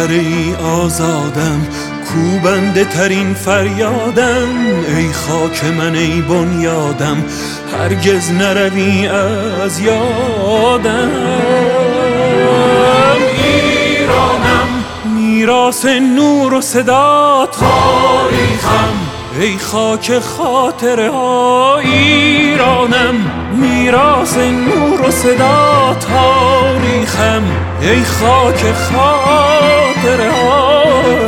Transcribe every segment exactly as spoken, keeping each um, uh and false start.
ذره ای آزادم، کوبنده ترین فریادم. ای خاک من ای بنیادم، هرگز نروی از یادم. ایرانم میراث نور و صدا تاریخم، ای خاک خاطره ها. ایرانم میراث نور و صدا تاریخم، ای خاک خاطره ها.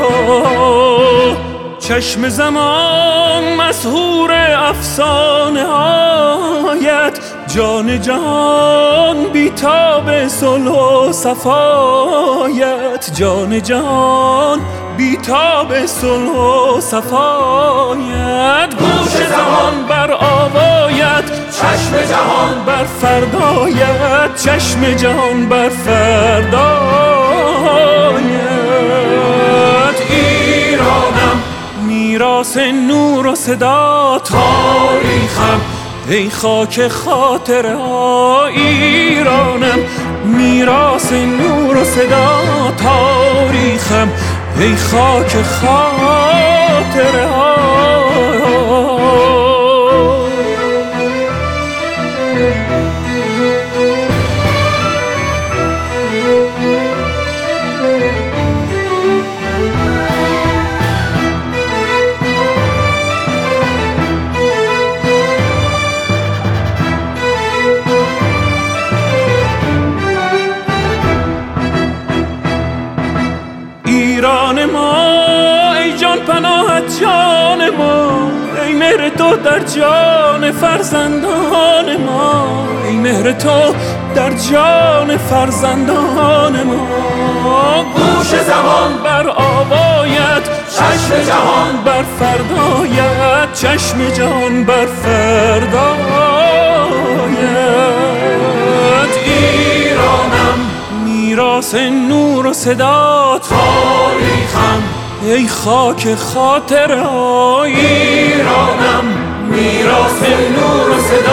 چشم زمان مسحور افسانه هایت، جان جهان بیتاب صلح و صفایت. جان جهان بیتاب صلح و صفایت. گوش زمان بر آوایت، چشم جهان بر فردایت. چشم جهان بر فردایت. ایرانم میراث نور و صدا تاریخم، ای خاک خاطره ها. ایرانم میراث نور و صدا تاریخم، ای خاک خاطره ها. ایران ما ای جان پناهت جان ما، ای مهر تو در جان فرزندان ما. ای مهر تو در جان فرزندان ما. گوش زمان بر آوایت، چشم جهان بر فردایت. چشم جهان بر فردایت. ایرانم میراث نور و صدا تاریخم، ای خاک خاطره ها. ایرانم میراث نور و صدا